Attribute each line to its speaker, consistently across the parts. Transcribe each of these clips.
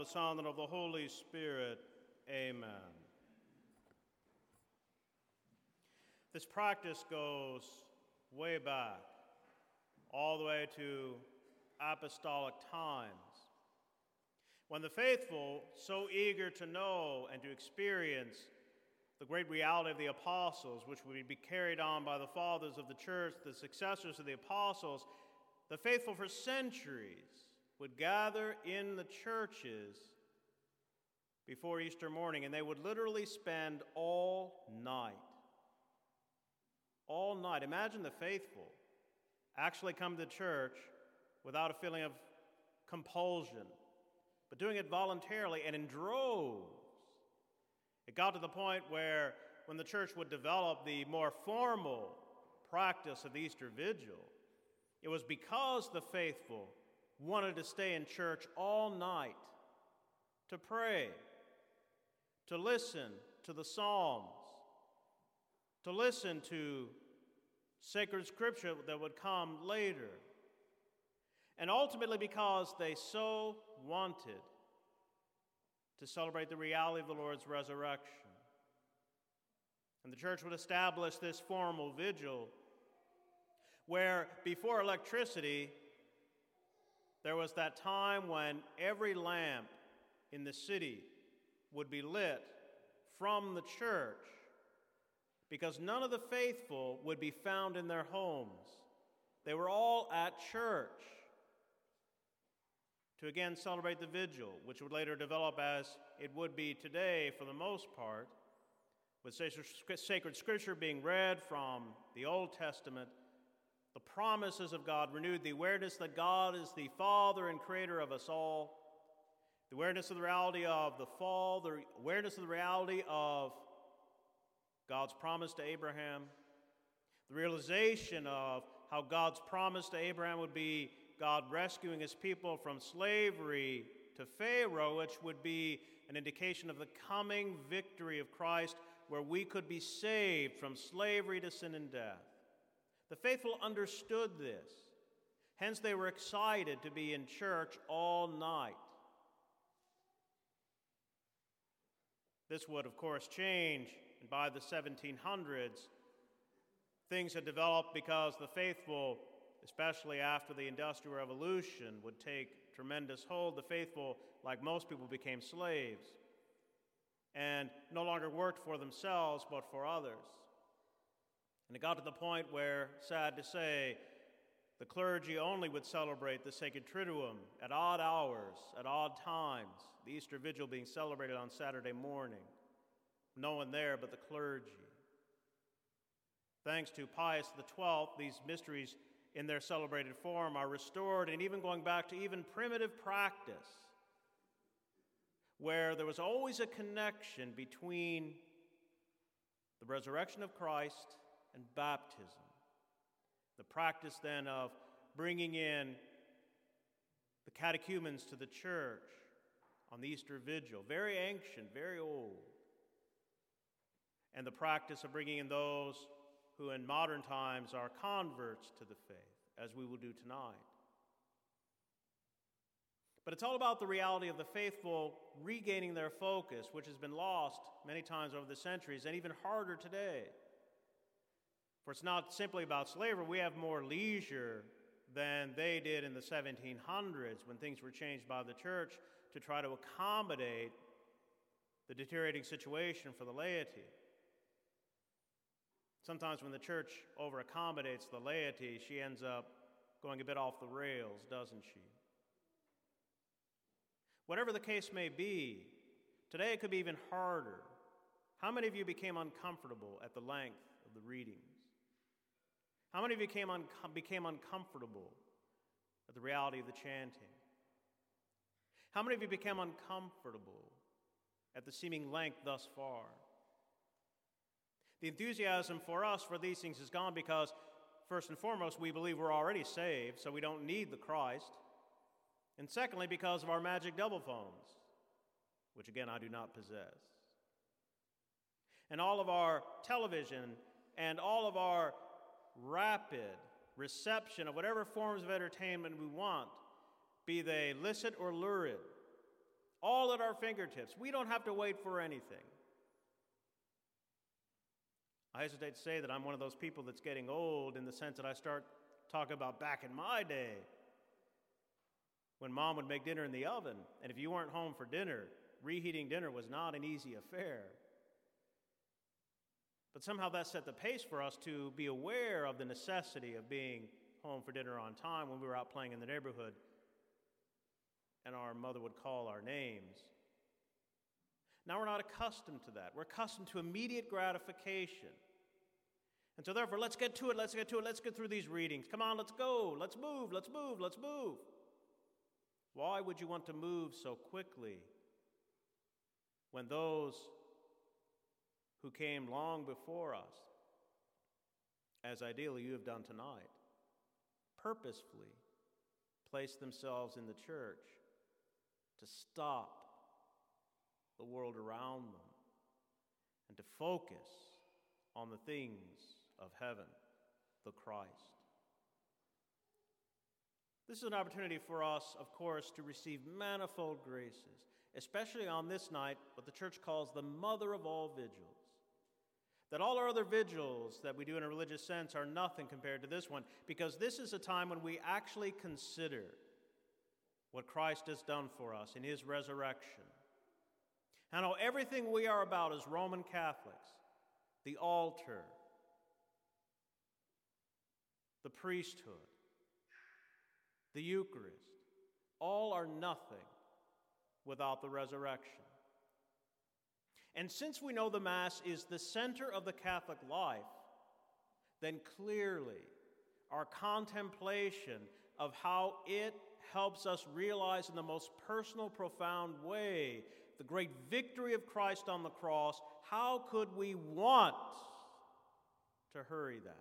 Speaker 1: Son, and of the Holy Spirit. Amen. This practice goes way back, all the way to apostolic times, when the faithful, so eager to know and to experience the great reality of the apostles, which would be carried on by the fathers of the church, the successors of the apostles, the faithful for centuries would gather in the churches before Easter morning, and they would literally spend all night. All night. Imagine the faithful actually come to church without a feeling of compulsion, but doing it voluntarily and in droves. It got to the point where when the church would develop the more formal practice of the Easter Vigil, it was because the faithful wanted to stay in church all night to pray, to listen to the Psalms, to listen to sacred scripture that would come later, and ultimately because they so wanted to celebrate the reality of the Lord's resurrection. And the church would establish this formal vigil where before electricity, there was that time when every lamp in the city would be lit from the church, because none of the faithful would be found in their homes. They were all at church to again celebrate the vigil, which would later develop as it would be today for the most part, with sacred scripture being read from the Old Testament, the promises of God renewed, the awareness that God is the Father and Creator of us all, the awareness of the reality of the fall, the awareness of the reality of God's promise to Abraham, the realization of how God's promise to Abraham would be God rescuing his people from slavery to Pharaoh, which would be an indication of the coming victory of Christ, where we could be saved from slavery to sin and death. The faithful understood this. Hence, they were excited to be in church all night. This would, of course, change. And by the 1700s, things had developed because the faithful, especially after the Industrial Revolution, would take tremendous hold. The faithful, like most people, became slaves and no longer worked for themselves but for others. And it got to the point where, sad to say, the clergy only would celebrate the Sacred Triduum at odd hours, at odd times, the Easter Vigil being celebrated on Saturday morning. No one there but the clergy. Thanks to Pius XII, these mysteries in their celebrated form are restored, and even going back to even primitive practice, where there was always a connection between the resurrection of Christ and baptism. The practice then of bringing in the catechumens to the church on the Easter Vigil, very ancient, very old. And the practice of bringing in those who in modern times are converts to the faith, as we will do tonight. But it's all about the reality of the faithful regaining their focus, which has been lost many times over the centuries, and even harder today. For it's not simply about slavery. We have more leisure than they did in the 1700s when things were changed by the church to try to accommodate the deteriorating situation for the laity. Sometimes when the church over-accommodates the laity, she ends up going a bit off the rails, doesn't she? Whatever the case may be, today it could be even harder. How many of you became uncomfortable at the length of the readings? How many of you became uncomfortable at the reality of the chanting? How many of you became uncomfortable at the seeming length thus far? The enthusiasm for us for these things is gone because, first and foremost, we believe we're already saved, so we don't need the Christ. And secondly, because of our magic double phones, which again I do not possess. And all of our television and all of our rapid reception of whatever forms of entertainment we want, be they licit or lurid, all at our fingertips. We don't have to wait for anything. I hesitate to say that I'm one of those people that's getting old in the sense that I start talking about back in my day when Mom would make dinner in the oven, and if you weren't home for dinner, reheating dinner was not an easy affair. But somehow that set the pace for us to be aware of the necessity of being home for dinner on time when we were out playing in the neighborhood and our mother would call our names. Now we're not accustomed to that. We're accustomed to immediate gratification. And so therefore, let's get to it, let's get through these readings. Come on, let's go, let's move. Why would you want to move so quickly when those who came long before us, as ideally you have done tonight, purposefully placed themselves in the church to stop the world around them and to focus on the things of heaven, the Christ? This is an opportunity for us, of course, to receive manifold graces, especially on this night, what the church calls the mother of all vigils. That all our other vigils that we do in a religious sense are nothing compared to this one, because this is a time when we actually consider what Christ has done for us in his resurrection. And how everything we are about as Roman Catholics, the altar, the priesthood, the Eucharist, all are nothing without the resurrection. And since we know the Mass is the center of the Catholic life, then clearly our contemplation of how it helps us realize in the most personal, profound way the great victory of Christ on the cross, how could we want to hurry that?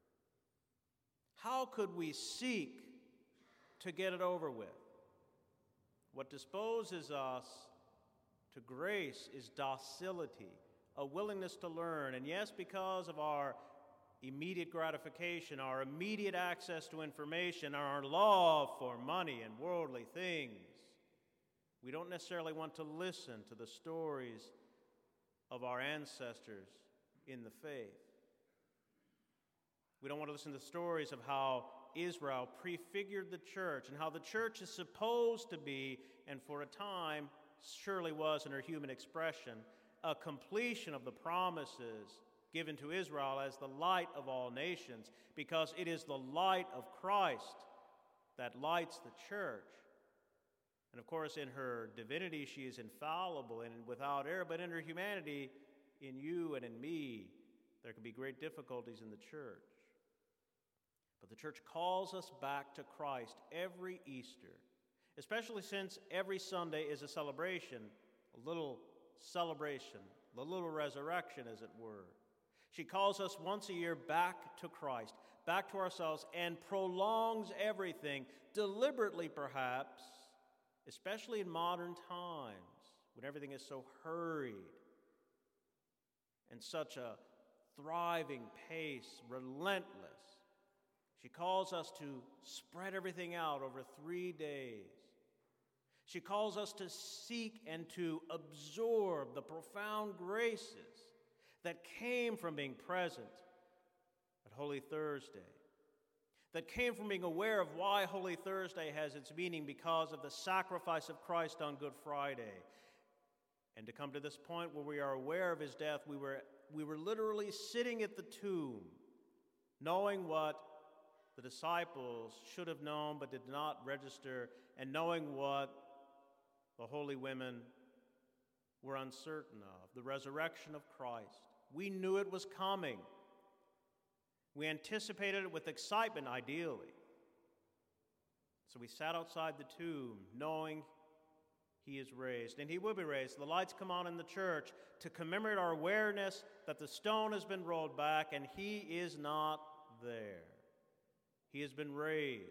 Speaker 1: How could we seek to get it over with? What disposes us to grace is docility, a willingness to learn. And yes, because of our immediate gratification, our immediate access to information, our love for money and worldly things, we don't necessarily want to listen to the stories of our ancestors in the faith. We don't want to listen to the stories of how Israel prefigured the church and how the church is supposed to be, and for a time surely was in her human expression, a completion of the promises given to Israel as the light of all nations, because it is the light of Christ that lights the church. And of course, in her divinity, she is infallible and without error, but in her humanity, in you and in me, there can be great difficulties in the church. But the church calls us back to Christ every Easter, especially since every Sunday is a celebration, a little celebration, the little resurrection, as it were. She calls us once a year back to Christ, back to ourselves, and prolongs everything, deliberately perhaps, especially in modern times, when everything is so hurried and such a thriving pace, relentless. She calls us to spread everything out over 3 days. She calls us to seek and to absorb the profound graces that came from being present at Holy Thursday, that came from being aware of why Holy Thursday has its meaning because of the sacrifice of Christ on Good Friday. And to come to this point where we are aware of his death, we were literally sitting at the tomb, knowing what the disciples should have known but did not register, and knowing what the holy women were uncertain of, the resurrection of Christ. We knew it was coming. We anticipated it with excitement, ideally. So we sat outside the tomb, knowing he is raised, and he will be raised. The lights come on in the church to commemorate our awareness that the stone has been rolled back and he is not there. He has been raised.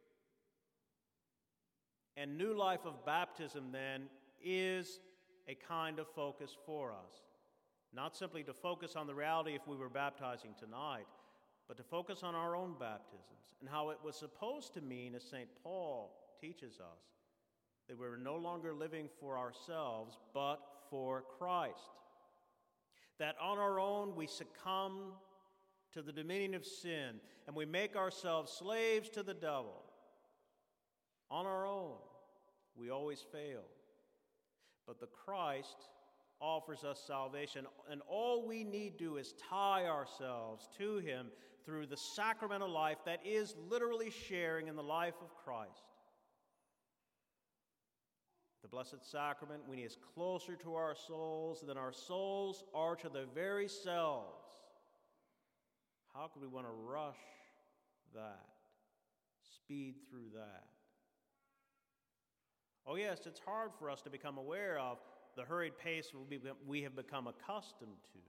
Speaker 1: And new life of baptism, then, is a kind of focus for us. Not simply to focus on the reality if we were baptizing tonight, but to focus on our own baptisms and how it was supposed to mean, as St. Paul teaches us, that we're no longer living for ourselves, but for Christ. That on our own we succumb to the dominion of sin, and we make ourselves slaves to the devil. On our own, we always fail. But the Christ offers us salvation, and all we need do is tie ourselves to him through the sacramental life that is literally sharing in the life of Christ. The Blessed Sacrament, when he is closer to our souls than our souls are to their very selves, how could we want to rush that, speed through that? Oh yes, it's hard for us to become aware of the hurried pace we have become accustomed to.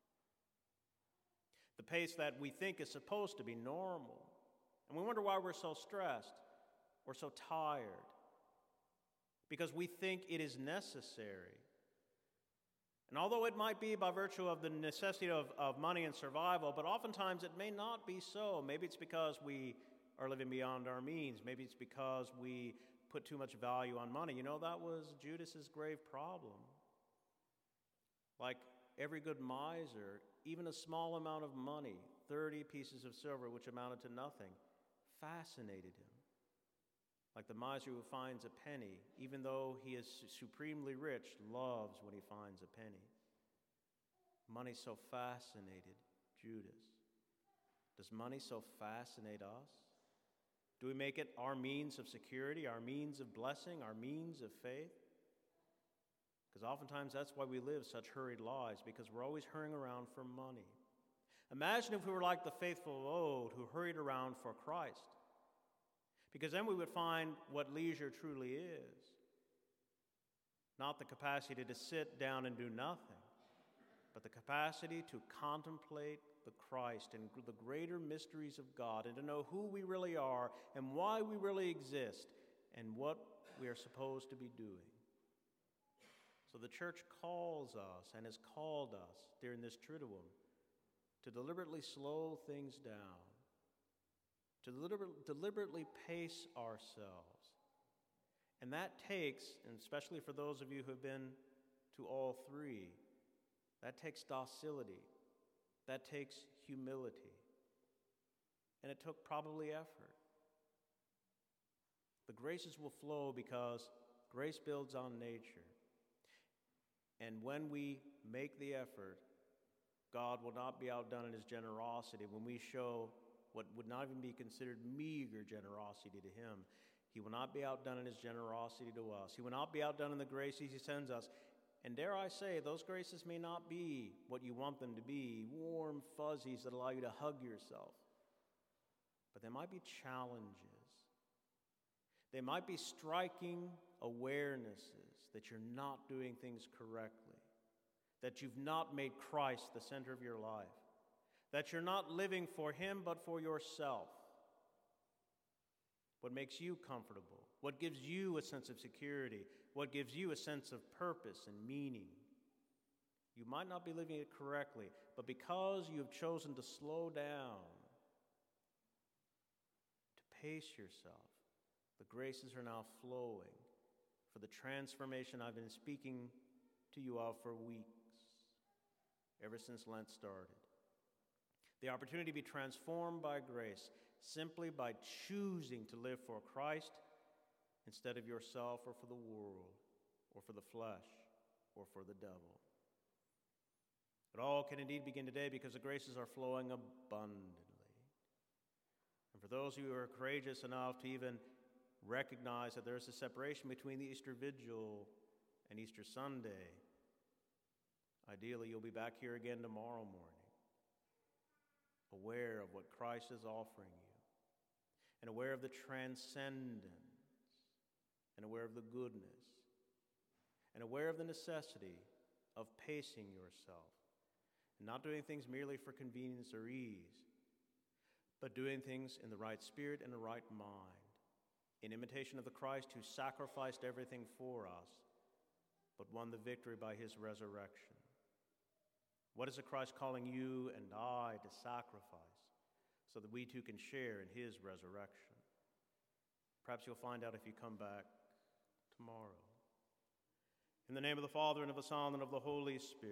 Speaker 1: The pace that we think is supposed to be normal. And we wonder why we're so stressed or so tired. Because we think it is necessary. And although it might be by virtue of the necessity of money and survival, but oftentimes it may not be so. Maybe it's because we are living beyond our means. Maybe it's because we put too much value on money. You know, that was Judas's grave problem. Like every good miser, even a small amount of money, 30 pieces of silver, which amounted to nothing, fascinated him. Like the miser who finds a penny, even though he is supremely rich, loves when he finds a penny. Money so fascinated Judas. Does money so fascinate us? Do we make it our means of security, our means of blessing, our means of faith? Because oftentimes that's why we live such hurried lives, because we're always hurrying around for money. Imagine if we were like the faithful of old who hurried around for Christ. Because then we would find what leisure truly is. Not the capacity to sit down and do nothing, but the capacity to contemplate the Christ and the greater mysteries of God, and to know who we really are and why we really exist and what we are supposed to be doing. So the church calls us and has called us during this Triduum to deliberately slow things down, to deliberately pace ourselves. And that takes, and especially for those of you who have been to all three, that takes docility, that takes humility, and it took probably effort. The graces will flow because grace builds on nature. And when we make the effort, God will not be outdone in his generosity. When we show what would not even be considered meager generosity to him, he will not be outdone in his generosity to us. He will not be outdone in the graces he sends us. And dare I say, those graces may not be what you want them to be, warm fuzzies that allow you to hug yourself. But they might be challenges. They might be striking awarenesses that you're not doing things correctly, that you've not made Christ the center of your life, that you're not living for him but for yourself. What makes you comfortable, what gives you a sense of security, what gives you a sense of purpose and meaning. You might not be living it correctly, but because you have chosen to slow down, to pace yourself, the graces are now flowing for the transformation I've been speaking to you of for weeks, ever since Lent started. The opportunity to be transformed by grace simply by choosing to live for Christ instead of yourself or for the world or for the flesh or for the devil. It all can indeed begin today because the graces are flowing abundantly. And for those who are courageous enough to even recognize that there's a separation between the Easter Vigil and Easter Sunday, ideally you'll be back here again tomorrow morning, aware of what Christ is offering you, and aware of the transcendence, and aware of the goodness, and aware of the necessity of pacing yourself, and not doing things merely for convenience or ease, but doing things in the right spirit and the right mind, in imitation of the Christ who sacrificed everything for us, but won the victory by his resurrection. What is the Christ calling you and I to sacrifice so that we too can share in his resurrection? Perhaps you'll find out if you come back tomorrow. tomorrow. In the name of the Father, and of the Son, and of the Holy Spirit.